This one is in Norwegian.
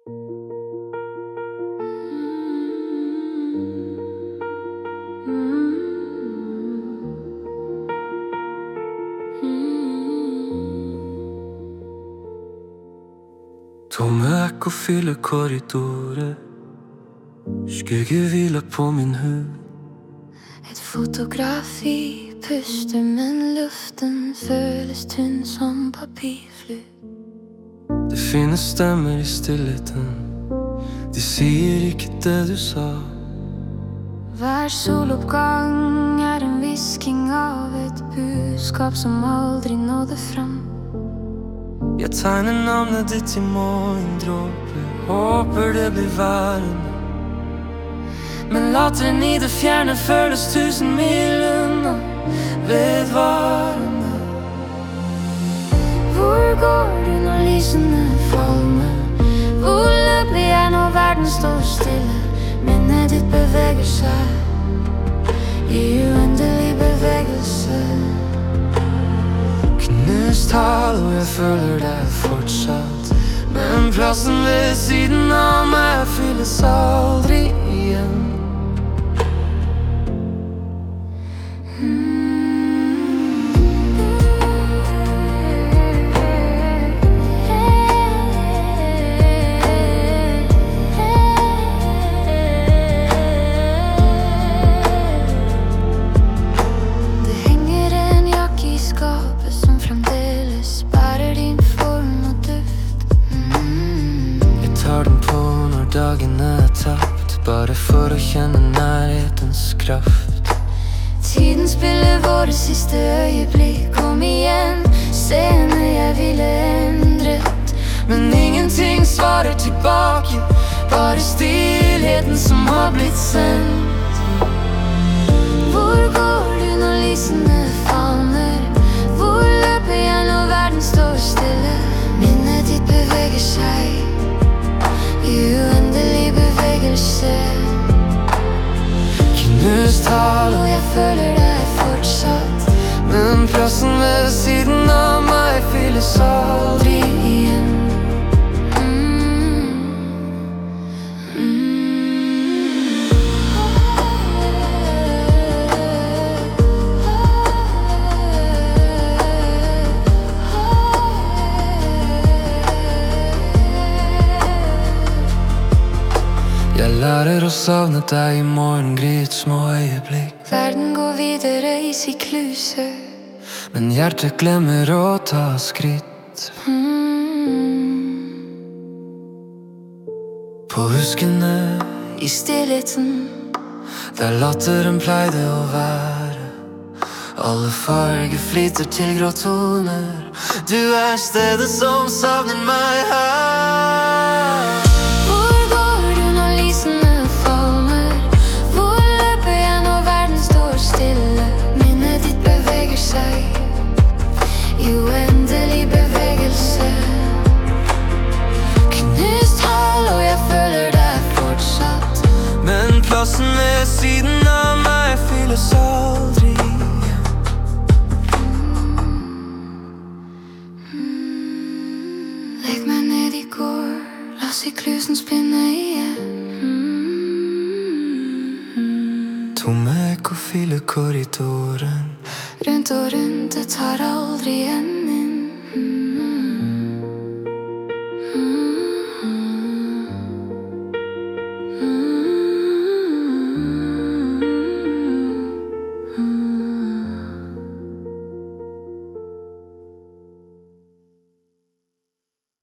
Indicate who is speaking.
Speaker 1: Tomme ekko fyller korridorer. Skygge hviler på min hud.
Speaker 2: Et fotografi puster, men luften føles tynn som papirfly.
Speaker 1: Det finnes stemmer i stillheten. De sier ikke det du sa.
Speaker 2: Hver soloppgang er en hvisking av et budskap som aldri nådde fram.
Speaker 1: Jeg tegner navnet ditt i morgendråper. Håper det blir værende. Men latteren i det fjerne føles 1000 mil unna. Vedvarende.
Speaker 2: Hvor går du når lysene falmer? Hvor løper jeg når verden står stille? Minnet ditt beveger seg i uendelig bevegelse.
Speaker 1: Knust hal, og jeg føler deg fortsatt. Men plassen ved siden av meg fylles aldri igjen. Dagene er tapt, bare for å kjenne nærhetens kraft.
Speaker 2: Tiden spiller våre siste øyeblikk. Kom igjen, scener jeg ville endret.
Speaker 1: Men ingenting svarer tilbake, bare stillheten som har blitt sendt.
Speaker 2: Hvor går du når lysene falmer? Hvor løper jeg når verden står stille? Minnet ditt beveger seg i uendelig bevegelse.
Speaker 1: Knust hal,
Speaker 2: og jeg føler deg fortsatt.
Speaker 1: Men plassen ved siden av meg fylles aldri igjen. Jeg lærer å savne deg i morgengryets små øyeblikk.
Speaker 2: Verden går videre i sykluse,
Speaker 1: men hjertet glemmer å ta skritt. På huskene
Speaker 2: i stillheten,
Speaker 1: der latteren pleide å være. Alle farger flyter til grå toner. Du er stedet som savner meg her.
Speaker 2: Minnet ditt beveger seg i uendelig bevegelse.
Speaker 1: Knust hal,
Speaker 2: og jeg føler deg fortsatt.
Speaker 1: Men plassen ved siden av meg fylles aldri.
Speaker 2: Legg meg ned i går, la syklusen spinne igjen.
Speaker 1: Tomme ekko fyller korridoren.
Speaker 2: Rundt og rundt, det tar aldri igjen.